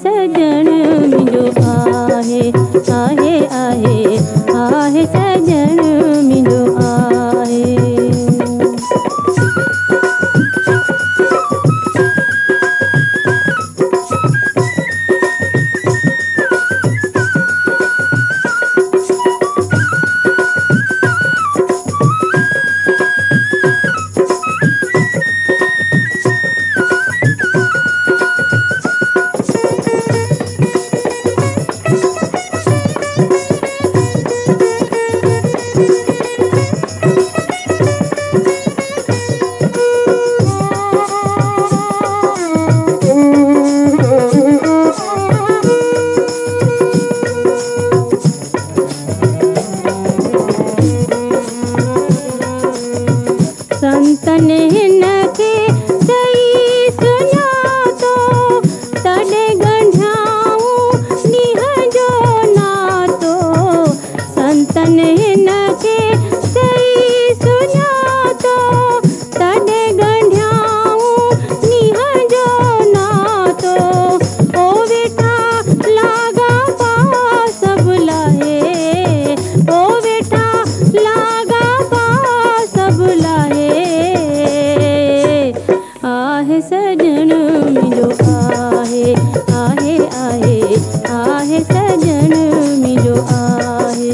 सजण मुंहिंजो आहे आहे आहे आहे सजण मुंहिंजो आहे। संतन हिनखे चई सुञातो तॾहिं ॻंढियाऊं ॾींहं जो नातो। संतन हिनखे चई सुञातो तॾहिं ॻंढियाऊं ॾींहं जो नातो। ओ वेठा लाॻा पा सभु लाहे ओ वेठा लाॻा पा सभु लाहे। आहे सजण मुंहिंजो आहे आहे आहे आहे सजण मुंहिंजो आहे।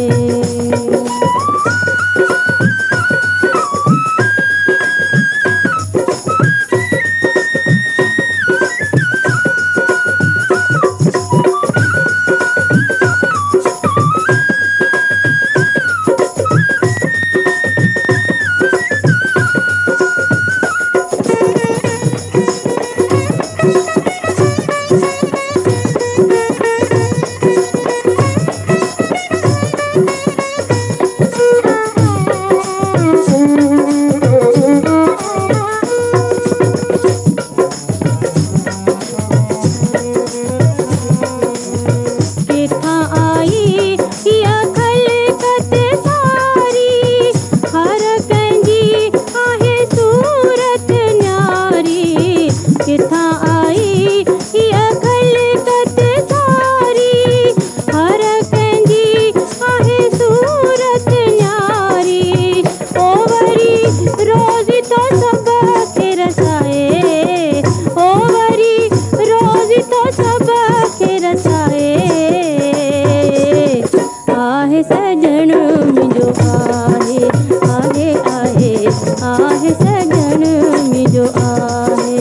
सजण मुंहिंजो आहे आहे आहे आहे सजण मुंहिंजो आहे।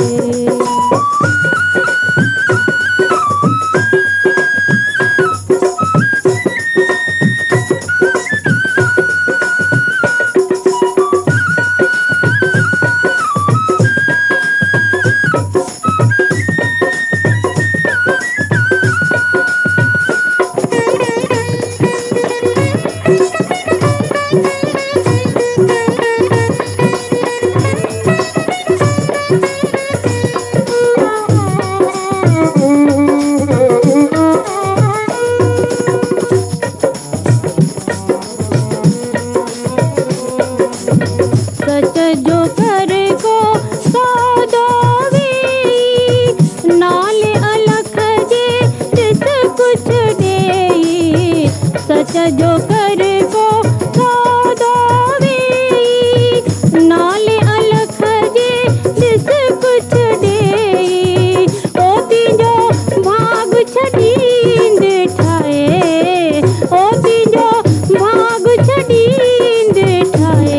सच जो घर को सौदो वेई नाले अलख जे ॾिस कुझु ॾेई। सच जो घर को सौदो वेई नाले अलख जे ॾिस कुझु ॾेई। ओ तुंहिंजो भाग छॾींदे ठाहे ओ तुंहिंजो भाग छॾींदे ठाहे।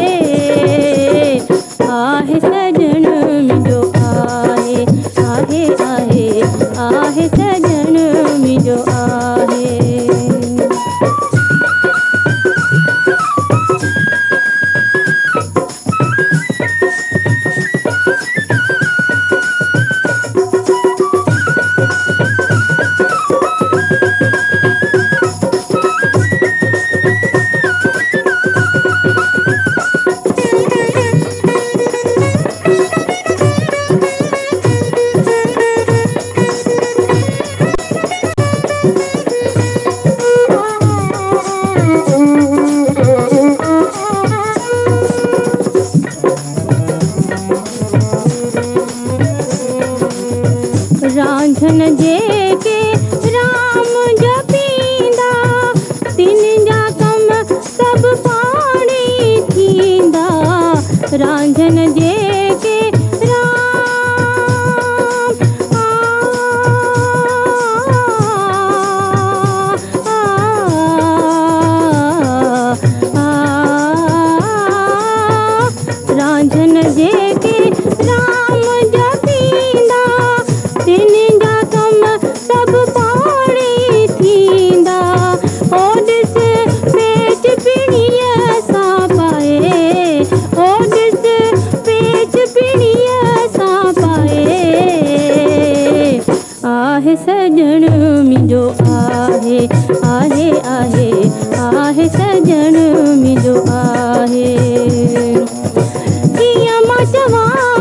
आहे सजण मुंहिंजो आहे आहे आहे आहे सजण मुंहिंजो आहे। जेके राम जपींदा तिन जा कम सब पाणी थींदा रांझन जेके राम रांझन जेके राम जपींदा तिन जा कम सब पाणी थींदा ओडिस पेच पिणीअ सां पाए ओडिस पेच पिणीअ सां पाए आहे सजण मुंहिंजो आहे आहे आहे आहे सजण मुंहिंजो आहे कीअं मां चवां